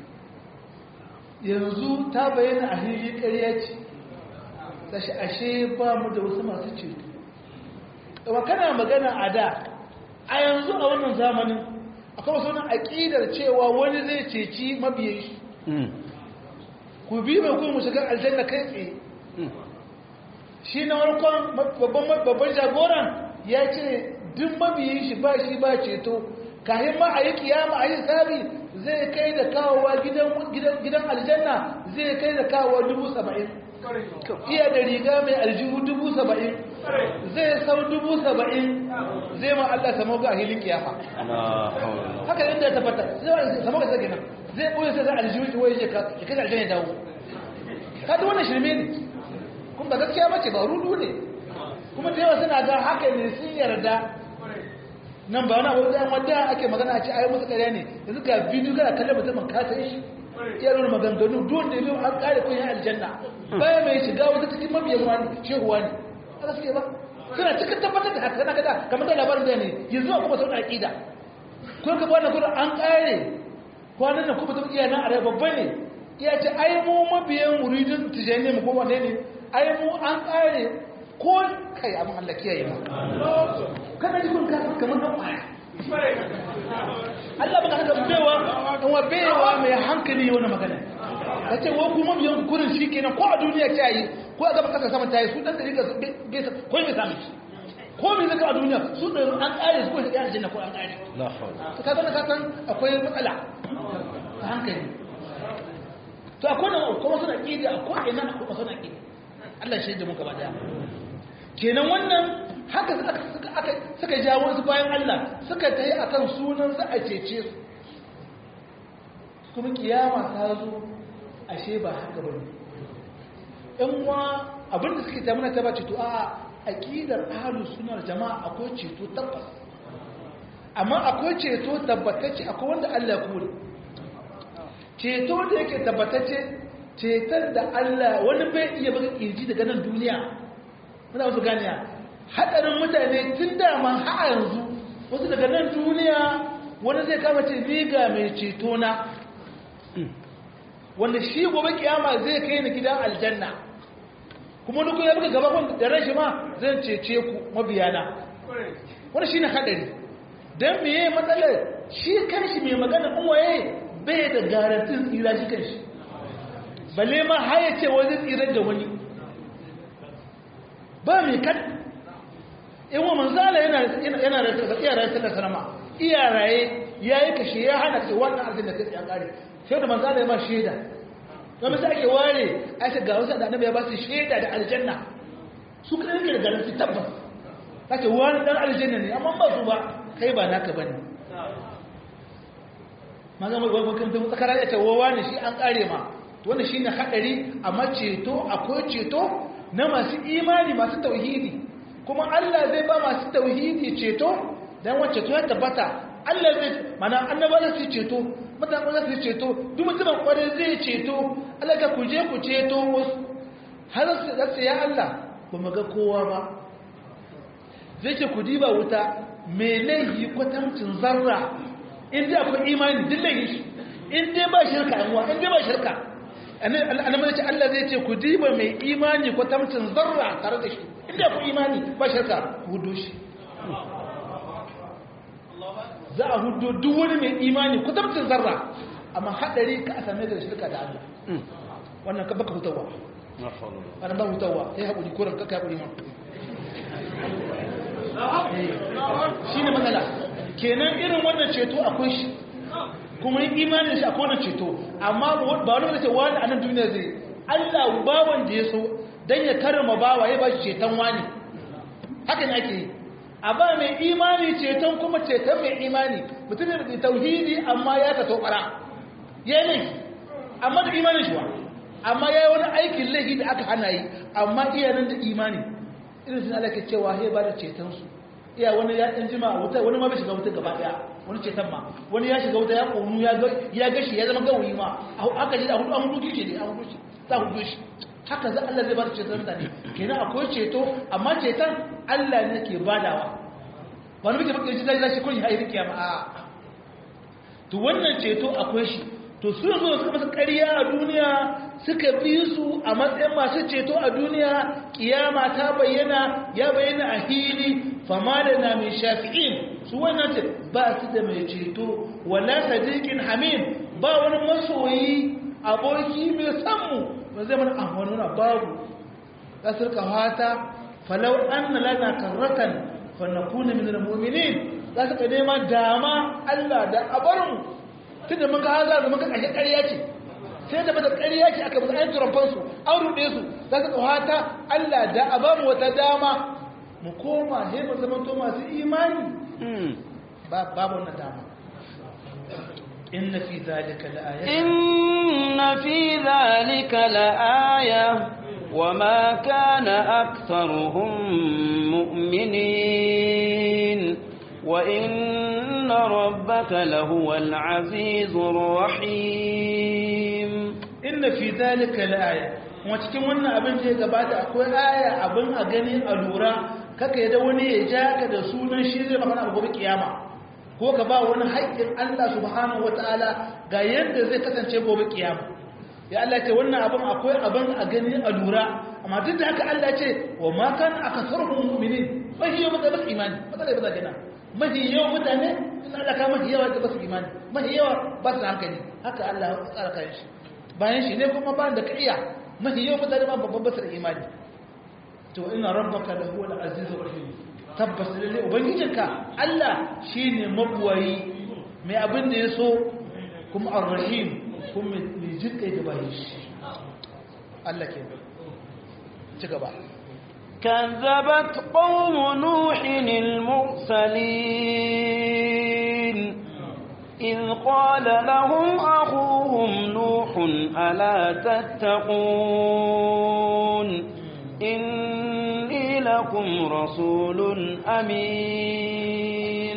yanzu ta bayyana a hili ƙarya ce sashi ashe ba mu da wasu masu ceto wa kana magana a da a yanzu a wannan zamanin akwai wasu nan aqidar cewa wani zai ceci mabiyan shi ku bi mai ku mu shiga aljanna kai tsaye shi na warkon babban babban jagoran ya ce duk mabiyin shi ba shi ba ceto kahin ma a yi kiyama a yi sabi zai kai da kawowa gidan aljanna zai kai da kawowa dubu saba'in iya da riga mai aljihu dubu saba'in zai sau dubu saba'in zai ma Allah samu ga hilin kiyama haka inda ta fata samu ga zage nan zai ɓoye sai zai aljihu ki waye ka kai aljanna dawo ka da wannan shirme ne kuma ba gaskiya bace ba rudu ne kuma da yawa suna ga haka ne sun yarda nan ba wani abu da wadda ake magana a ce ayi musu ƙarya ne yanzu ga bidiyo kana kallon mutumin ka san shi irin maganganu don da biyu an kare kun yi aljanna baya mai shiga wata cikin mabiyan wani shehuwa ne a gaske ba suna cikin tabbatar da haka kana gada kamar da labarin da ne yanzu a kuma sauran aƙida ko ka bani gudu an kare kwanan nan kuma ta iya nan a rai babba ne iya ce ai mu mabiyan muridin tijani mu ko wane ne ai mu an kare ko kai abin Allah kiyaye ba kana ji kun kasa kamar dan kwaya Allah baka haka bewa in wa bewa mai hankali wannan magana kace wa kuma biyan kurin shikenan ko a duniya ta yi ko a gaba kasa sama ta yi su dan dariƙa gaisa ko mai sami ko mai zaka a duniya su da an kare su ko shi yana jinna ko an kare la hawla to kaga na kasan akwai matsala ta hankali to akwai kuma suna kidi akwai ina akwai suna kidi Allah shi da muka ba daya kenan wannan haka suka suka jawo su bayan Allah suka tayi akan sunan su a cece su kuma kiyama ta zo ashe ba haka bane ɗan uwa abinda suke ta muna ta ba ceto a aqidar ahlus sunna jama'a akwai ceto tabbas amma akwai ceto tabbatacce akwai wanda Allah ya kore ceto da yake tabbatacce ceton da Allah wani bai iya buga kirji daga nan duniya muna wasu ganiya hadarin mutane tun dama har yanzu wasu daga nan duniya wani zai kama ce ni ga mai ceto na wanda shi gobe kiyama zai kai ni gidan aljanna kuma duk ya buga gaba da rashi ma zan cece ku mabiyana wani shine hadari dan meye matsalar shi kanshi mai magana in waye bai da garantin tsira shi kanshi balle ma haya ce wani tsirar da wani ba mai kan in wa manzala yana yana da iyayen sallar sanama iyaraye yayi kashe ya hana ce wannan arzin da kai ya kare sai da manzala ya ba shaida kuma sai ake ware aka ga wasu da annabi ya ba su shaida da aljanna su kuma yake da garanti tabbas kace wani dan aljanna ne amma ba su ba kai ba naka bane maza mai wani kan tafi tsakara ya ce wawa ne shi an kare ma wannan shine hadari amma ceto akwai ceto na masu imani masu tauhidi kuma Allah zai ba masu tauhidi ceto dan wacce to ya tabbata Allah zai mana annabawa su ceto mutane za su ceto duk mutumin kwarai zai ceto Allah ka kuje ku ceto wasu har su da ya Allah ba mu ga kowa ba zai ce ku diba wuta me laifi kwatancin zarra in dai akwai imani duk laifi in dai ba shirka anwa in dai ba shirka annabi ce Allah zai ce ku diba mai imani kwatancin zarra tare da shi in dai akwai imani ba shirka ku hudo shi za a hudo duk wani mai imani kwatancin zarra amma hadari ka a same da shirka da Allah wannan ka baka hutawa wannan ba hutawa sai haƙuri koran ka kai haƙuri ma shi ne matsala kenan irin wannan ceto akwai shi kuma yin imanin shi akwai wannan ceto amma ba wani wanda ce wani a nan duniya zai Allah bawan da ya so don ya karama bawa ya ba shi ceton wani haka ne ake yi a ba mai imani ceton kuma ceton mai imani mutum da tauhidi amma ya ka tokara ya yi laifi amma da imanin shi wa amma ya yi wani aikin laifi da aka hana yi amma iyanan da imani irin sun ala ke cewa he ba da cetonsu iya wani ya ɗan jima a wuta wani ma bai shiga wuta gaba ɗaya wani ceton ma wani ya shiga wuta ya ƙonu ya gashi ya zama gawayi ma haka ji a hudu an hudu kike ne a hudu shi za hudu shi haka za Allah zai ba da ceton mutane kenan akwai ceto amma ceton Allah ne ke badawa wani muke bakin shi zai shi kun yi hairi kiyama a to wannan ceto akwai shi to su yanzu suka masa ƙarya a duniya suka bi su a matsayin masu ceto a duniya kiyama ta bayyana ya bayyana a hili fama lana min shafi'in su wannan ce ba su da mai ceto wala sadiqin hamim ba wani masoyi aboki mai sanmu ba zai mana amfanuna babu kasar kawata falau anna lana karratan fa nakuna min almu'minin za su ka nema dama Allah da abarmu tunda mun ga haza da muka kashe ƙarya ce sai da bada ƙarya ce aka musu ayyukan fansu an ruɗe su za su kawata Allah da abarmu wata dama mu koma sai mu zama to masu imani babu wannan dama inna fi zalika la'aya inna fi zalika la'aya wama kana aktharuhum mu'minin wa inna rabbaka lahuwal azizur rahim inna fi zalika la'aya kuma cikin wannan abin da ya gabata akwai aya abin a gani a lura kaka yadda wani ya ja ka da sunan shi zai magana a gobe kiyama ko ka ba wani haƙƙin Allah subhanahu wataala ga yadda zai kasance gobe kiyama ya Allah ce wannan abin akwai abin a gani a lura amma duk da haka Allah ce wa ma kan akasarhum mu'minin mahi yau mutane basu imani matsala ba za gina mahi yau mutane sun Allah ka mahi yawa da basu imani mahi yawa ba su hankali haka Allah ya tsara kai shi bayan shi ne kuma ba da kaiya mahi yau mutane ba babban basu imani to ina rabbaka lahu al-azizur rahim tabbas lalle ubangijinka Allah shine mabuwayi mai abin da yaso kuma ar-rahim kuma mai jinkai da bayin shi Allah ke ci gaba كذبت قوم نوح المرسلين إذ قال لهم أخوهم نوح ألا تتقون إني لكم رسول أمين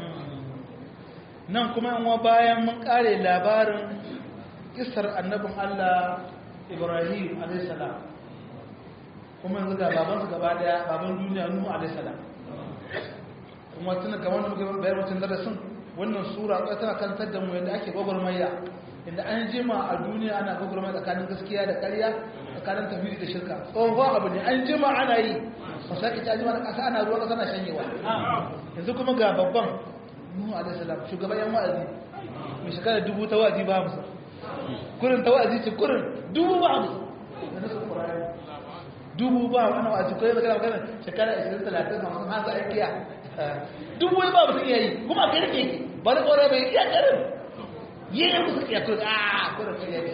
nan kuma in wa bayan mun kare labarin kisar annabin Allah Ibrahim alayhis salam kuma yanzu ga baban su gaba daya baban duniya Nuhu alayhis salam kuma tun kamar muke bayar mutun darasin wannan sura tana kantar da mu yadda ake gogormayya inda an jima a duniya ana gogormayya tsakanin gaskiya da ƙarya tsakanin tauhidi da shirka tsohon abu ne an jima ana yi ba sai ka jima da ƙasa ana ruwa ƙasa na shanyewa yanzu kuma ga babban Nuhu alaihi salam shugaban yan wa'azi mai shekara dubu ta wa'azi ba musu kurin ta wa'azi ce kurin dubu ba musu da nasu Qur'ani dubu ba wani wa'azi ko yana magana shekara ashirin talatin hamsin har za a kiya dubu wani ba musu iya yi kuma kai rike ba da ƙwarar bai iya ƙarin yi ne musu iya kurin a kurin kai yake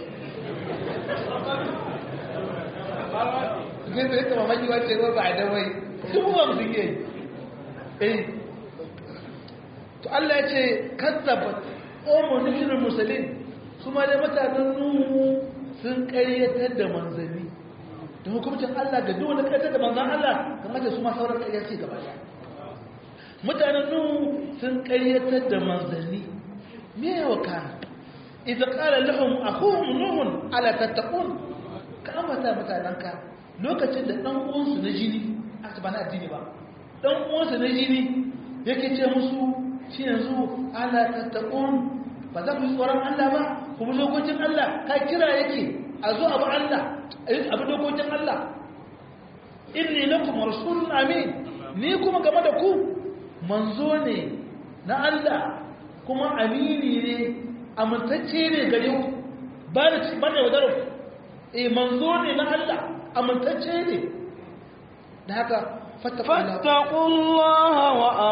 zai zai kama maki wace ba ba da wai dubu ba musu iya yi eh to Allah ya ce kazzabat ummu nushrul muslimin kuma da mutanen nuhu sun ƙaryatar da manzanni da hukuncin Allah ga duk wanda ƙaryatar da manzan Allah kamar da su ma sauran ƙarya ce gaba ɗaya mutanen nuhu sun ƙaryatar da manzanni me ya wakana idza qala lahum akhuhum nuhun ala tattaqun ka ambata mutananka lokacin da dan uwansu na jini aka ba na addini ba dan uwansu na jini yake ce musu shi yanzu ala tattaqun ba za ku yi tsoron Allah ba kuma lokacin Allah ka kira yake a zo abu Allah abu lokacin Allah inni lakum rasulun amin ni kuma game da ku manzo ne na Allah kuma amini ne amintacce ne gare ku ba da ba da wadaro eh manzo ne na Allah amintacce ne da haka fattaqullaha wa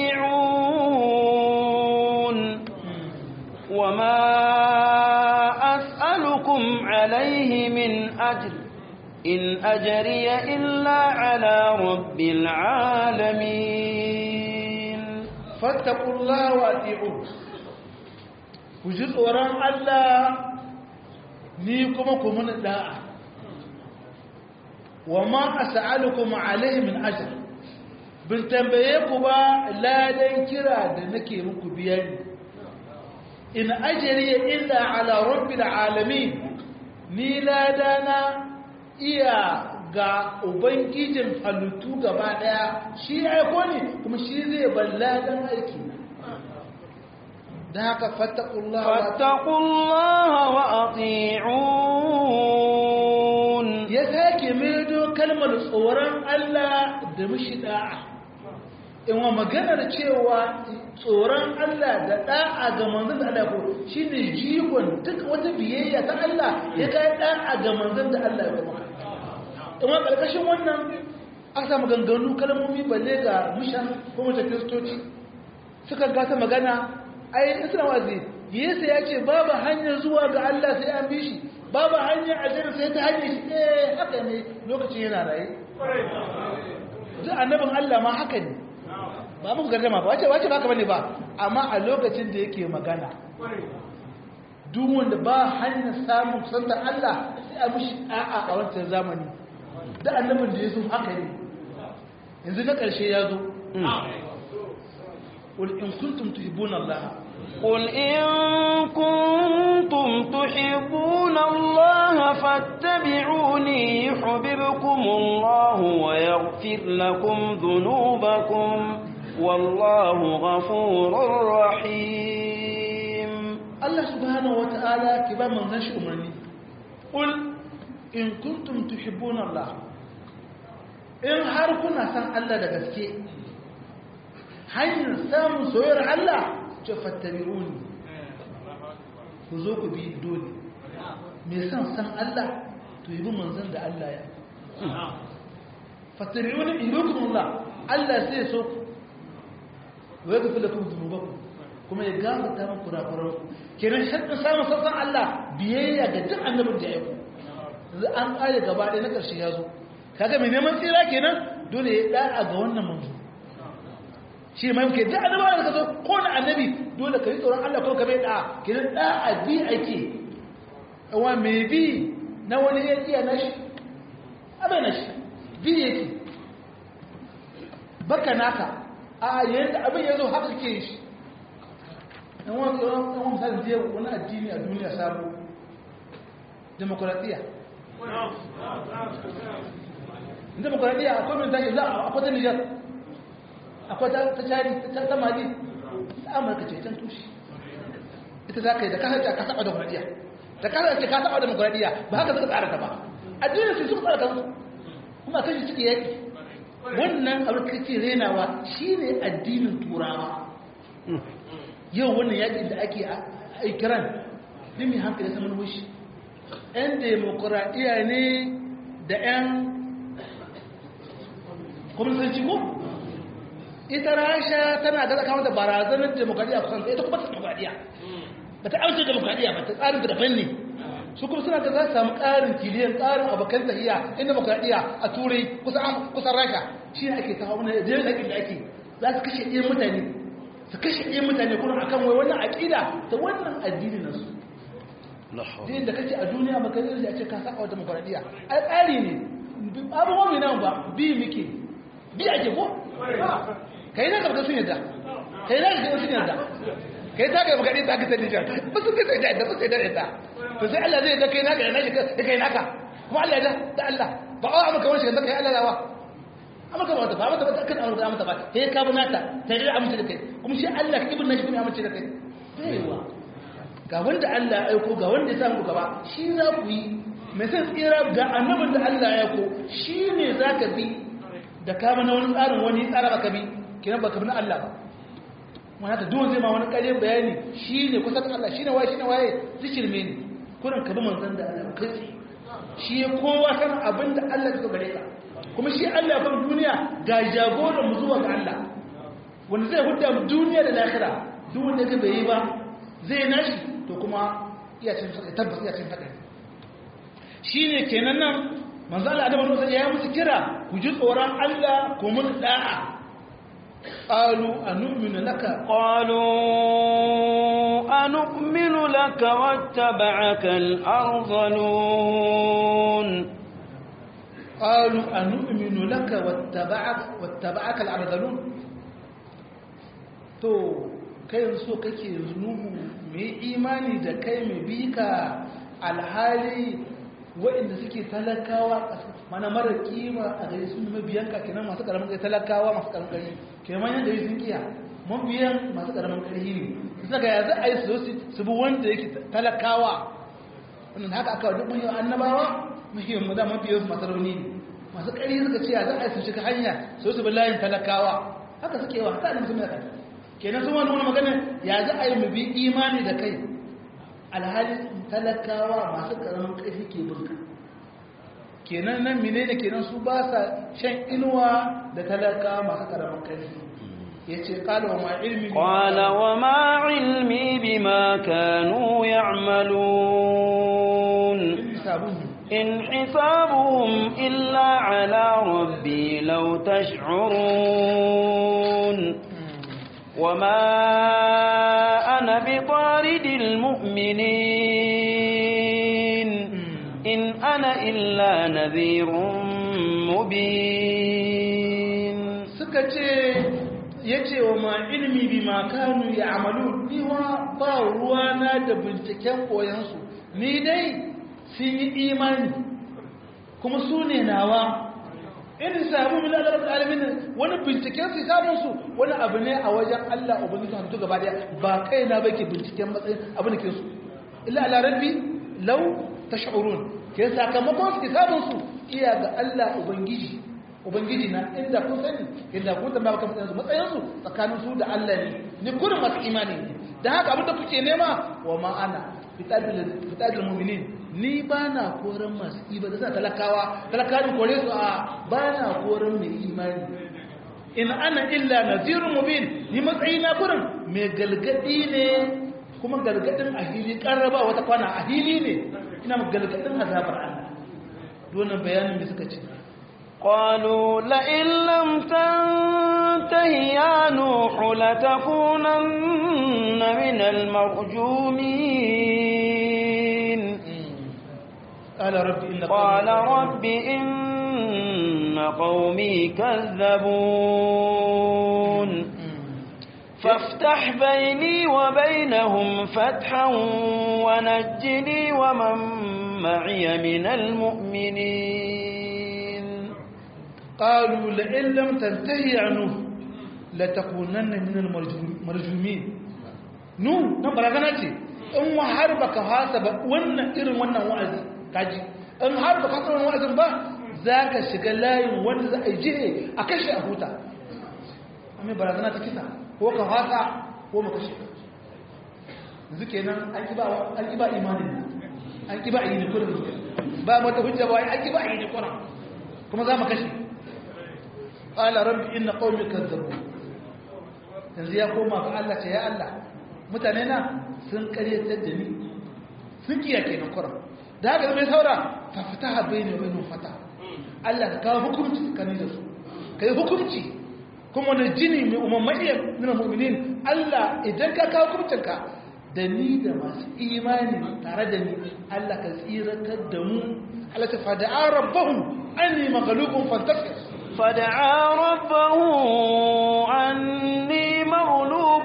ati'un وما أسألكم عليه من أجر إن أجري إلا على رب العالمين فاتقوا الله وأطيعوه وجد وران الله نيكم كمن الداء وما أسألكم عليه من أجر بنتبهيكم لا دنكرا دنكي مكو بياني in ajriya illa ala rabbil alamin ni ladana iya ga ubangijin halittu gaba daya shi aiko ne kuma shi zai balladan aiki da haka fattaqullaha fattaqullaha wa ati'un ya sake maido kalmar tsoron Allah da mishi da'a in wa maganar cewa tsoron Allah da da'a ga manzon da Allah ko shine jigon duk wata biyayya ta Allah ya kai da'a ga manzon da Allah ya kuma in wa karkashin wannan aka samu ganganu kalmomi balle ga mushan ko mata kristoci suka gata magana ai suna wazi Yesu ya ce babu hanyar zuwa ga Allah sai an bi shi babu hanyar aljanna sai ta hanyar shi eh haka ne lokacin yana raye duk annabin Allah ma haka ne ba mu gardama ba wace wace ba haka bane ba amma a lokacin da yake magana duk wanda ba hanyar samun kusantar Allah sai a mishi a'a a wancan zamani da annabin da ya zo haka ne yanzu na ƙarshe ya zo قل إن كنتم تحبون الله قل إن كنتم تحبون الله فاتبعوني يحببكم الله ويغفر لكم ذنوبكم والله غفور رحيم. الله سبحانه وتعالى كبا من نشأ مني قل إن كنتم تحبون الله إن هاركنا سان الله دغسكي hanyar samun soyayyar Allah ce fattabi'uni ku zo ku bi dole me san san Allah to yi manzon da Allah ya fattabi'uni ibukum Allah Allah sai so ku ya gafi lakum dhunubakum kuma ya gafarta muku kurakuran kenan shaddin samun san Allah biyayya ga duk annabin da ya yi an kare gaba ɗaya na ƙarshe ya zo kaga mai neman tsira kenan dole ya da'a ga wannan manzo shi mai muke da annabawa da kazo ko na annabi dole ka yi tsoron Allah ko ka bai da kidan da abi ake wa me bi na wani ya iya nashi abai nashi bi yake baka naka a yanda abin yazo haka ke shi dan wani tsoron dan wani misali je wani addini a duniya sabo demokradiya demokradiya akwai mun tashi za akwai ta Niger akwai ta cari ta mali ta amurka ce can tushe ita za ka yi da kasar ka saba demokradiyya da kasar ce ka saba demokradiyya ba haka suka tsara ta ba addinin su suka tsara kansu kuma kashi suke yaki wannan abin kake renawa shine addinin turawa yau wannan yakin da ake a ikiran dimi hankali saman wushi yan demokradiyya ne da yan kwamnisanci ko ita rasha tana da zaka mata barazanar demokradiyya kusan ita kuma ta demokradiyya ba ta amince demokradiyya ba ta tsarin daban ne su kuma suna da za su samu ƙarin kiliyan ƙarin abokan tahiya in demokradiyya a turai kusan rasha shi ne ake kawo wani da yakin da ake za su kashe ɗaya mutane su kashe ɗaya mutane kuma akan wai wannan aƙida ta wannan addini na su din da kake a duniya maka zai a ce ka saka wa demokradiyya ai tsari ne abubuwan mai nan ba bi muke bi ake ko kai na gaba sun yadda kai na gaba sun yadda kai ta ga baka ta ka ta Nijar ba su kai da ba su da ita to sai Allah zai da kai na ga na shi kai naka kuma Allah ya da Allah ba a amaka wani shi kai Allah lawa amaka ba ta ba ta ba kan amaka amaka ba kai ka bi nata sai da amince da kai kuma shi Allah ibn nashi kuma amince da kai baiwa ga wanda Allah ya aiko ga wanda ya samu gaba shi za ku yi mai san tsira ga annabin da Allah ya aiko shi ne zaka bi da kama na wani tsarin wani tsara baka bi kiran baka bi na Allah ba wani haka duwan zai ma wani ƙaryen bayani shi ne kusa da Allah shi ne waye shi ne waye zikirme ne kurin ka bi manzan da Allah kai tsaye shi ya kowa san abin da Allah ya gare ka kuma shi Allah ya kan duniya ga jagoran mu zuwa ga Allah wanda zai hudda mu duniya da lahira duk wanda ga bai yi ba zai nashi to kuma iya cin tabbas iya cin hadari shine kenan nan manzo Allah Adamu Musa ya musu kira ku ji tsoron Allah ku mun da'a qalu anu'minu laka qalu anu'minu laka wattaba'aka al-ardhalun qalu anu'minu laka wattaba'aka wattaba'aka al-ardhalun to kai so kake zunubu mai imani da kai mai bika alhali waɗanda suke talakawa mana mara kima a gari sun mabiyanka kenan masu karamin kai talakawa masu karamin kari kenan yadda yi sun kiya mabiyan masu karamin kari ne su ga ya za a yi su su bi wanda yake talakawa wannan haka aka duk mun yi annabawa muhimmin maza mabiyan masu rauni ne masu kari suka ce ya za a yi su shiga hanya su su bi layin talakawa haka suke yawa haka ne musulmi da kai kenan sun wani magana ya za a yi mu bi imani da kai alhali talakawa masu karamin ƙarfi ke binka kenan nan mine ne kenan su ba sa shan inuwa da talakawa masu karamin ƙarfi ya ce ƙala wa ma ilmi ƙala wa ma ilmi bi ma kanu ya'malun in hisabuhum illa ala rabbi law tash'urun وما أنا بطارد المؤمنين إن أنا إلا نذير مبين سكتي yace wa ma ilmi bima kanu ya'malun ni wa ba ruwana da binciken koyan su ni dai sun yi imani kuma su ne nawa in samu min Allah alamin wani binciken su samun su wani abu ne a wajen Allah ubangiji ta gaba daya ba kai na bake binciken matsayin abin da ke su illa ala rabbi law tash'urun ke sakamakon su samun su iya ga Allah ubangiji ubangiji na inda kun sani inda kun tambaya kan matsayin su matsayin su tsakanin su da Allah ne ni kullum masu imani ne dan haka abin da kuke nema wa ma ana fitadul fitadul mu'minin ni ba na koren masu ibada suna talakawa talakawa kore su a ba na koren mai imani in ana illa nazirun mubin ni matsayi na kurin mai galgadi ne kuma galgadin a hili karraba wata kwana a hili ne ina galgadin azabar Allah donan bayanin da suka ce قالوا لئن لم تنته يا نوح لتكونن من المرجومين قال رب إن قال رب إن قومي كذبون فافتح بيني وبينهم فتحا ونجني ومن معي من المؤمنين قالوا لئن لم تنتهي عنه لتكونن من المرجومين نو nan barazana ce in wa har baka hasa ba wannan irin wannan wa'azi kaji in har baka hasa wannan wa'azin ba zaka shiga layin wanda za a jihe a kashe a huta amma barazana ta kisa ko ka hasa ko mu kashe yanzu kenan an ki ba an ki ba imanin an ki ba yi kullum ba mata hujja ba an ki ba yi kullum kuma za mu kashe qala rabbi inna qaumi kazzabu yanzu ya koma ga Allah ce ya Allah mutane na sun karyatar da ni sun kiya kenan kuran da haka zai saura fa fataha bayni wa bainahum fata Allah ka kawo hukunci tsakanin da su kai hukunci kuma na jini mai umammaiya min mu'minin Allah idan ka kawo hukuncinka da ni da masu imani tare da ni Allah ka tsiratar da mu Allah ta fada'a rabbahu anni maghlubun fantasir فدعا ربه أني مغلوب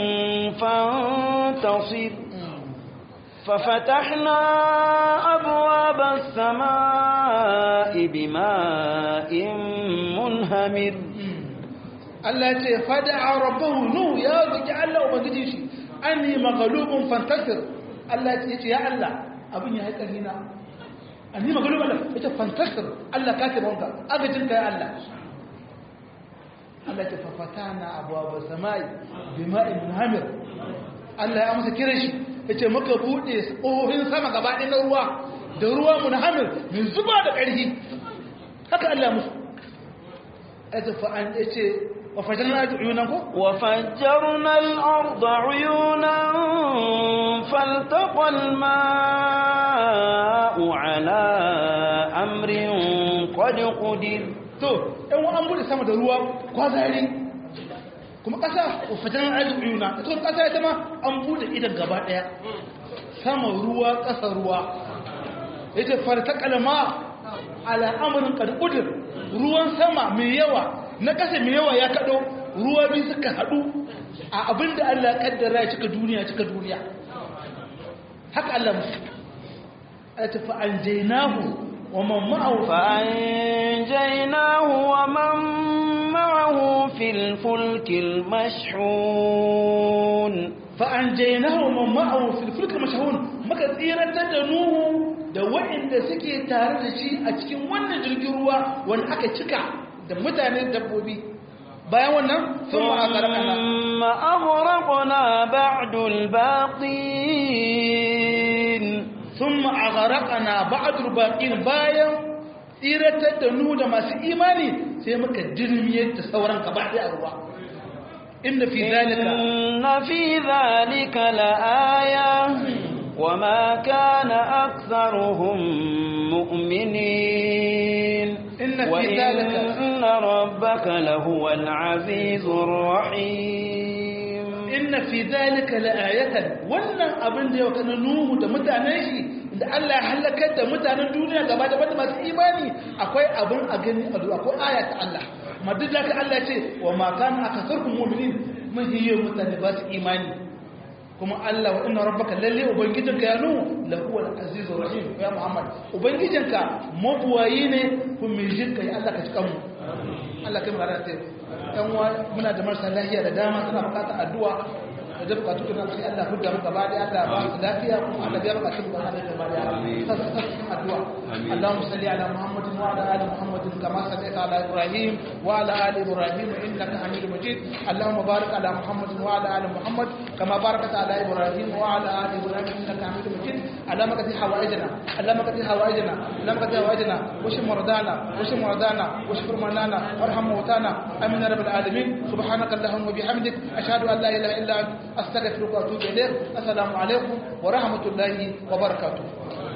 فانتصر ففتحنا أبواب السماء بماء منهمر Allah ce fada'a rabbahu nu ya roki Allah ubangiji shi anni maghlubun fantasir Allah ce ya Allah abin ya haƙa hina anni maghlubun Allah ita fantasir Allah ka ce banka agajin ka ya Allah Allah ce fafatana abwaaba samai bima'in munhamir Allah ya amsa kiran shi yace muka bude tsohin sama gaba ɗaya na ruwa da ruwa munhamir mai zuba da ƙarfi haka Allah musu yace fa an yace وفجرنا عيونا وفجرنا الأرض عيونا فالتقى الماء على أمر قد قدر تو ان an bude sama da ruwa kwazari kuma kasa wafajan ayyuna to kasa ita ma an bude idan gaba daya sama ruwa kasa ruwa yace fartaqal ma ala amrin qad qudir ruwan sama mai yawa na kasa mai yawa ya kado ruwa biyu suka hadu a abinda Allah ya kaddara ya cika duniya cika duniya haka Allah musu atafa anjaynahu wa man ma'ahu fa anjaynahu wa man ma'ahu fil fulkil mashhun fa anjaynahu wa man ma'ahu fil fulkil mashhun maka tsiratar da nuhu da waɗanda suke tare da shi a cikin wannan jirgin ruwa wanda aka cika da mutane dabbobi bayan wannan sun ma'agarƙana ثم أغرقنا بعد الباقين sun ma'agarƙana ba'adur baƙin bayan tsiratar da nu da masu imani sai muka dirmiyar da sauran gaba ɗaya a ruwa inda fi zalika inna fi zalika la'aya wa ma kana aktharuhum mu'minin inna wa fi zalika inna rabbaka lahuwal azizur rahim inna fi zalika la'ayatan wannan abin da yau kana nuhu da mutanen shi da Allah ya halakar da mutanen duniya gaba da banda masu imani akwai abin a gani a zuwa ko aya ta Allah maduk da Allah ya ce wa ma kana akasarkum mu'minin mun yi mutane ba su imani kuma Allah wa inna rabbaka lalle ubangijinka ya nu lahu al-azizur rahim ya Muhammad ubangijinka mabuwayi ne kun mai jinka ya Allah ka cika mu Allah kai mu rana ta dan muna da marasa lafiya da dama suna bukatar addu'a da bukatu kana sai Allah hudda mu gaba da Allah ba su lafiya kuma Allah ya bukatu mu gaba da gaba da addu'a Allahumma salli ala Muhammadin wa ala ali Muhammadin kama sallaita ala Ibrahim wa ala ali Ibrahim innaka Hamidum Majid Allahumma barik ala Muhammadin wa ala ali Muhammad kama barakta ala Ibrahim wa ala ali Ibrahim innaka Hamidum Majid اللهم قد حوائجنا اللهم قد حوائجنا اللهم قد حوائجنا واشف مرضانا واشف مرضانا واشف مرضانا وارحم موتانا امين رب العالمين سبحانك اللهم وبحمدك اشهد ان لا اله الا انت استغفرك واتوب اليك السلام عليكم ورحمه الله وبركاته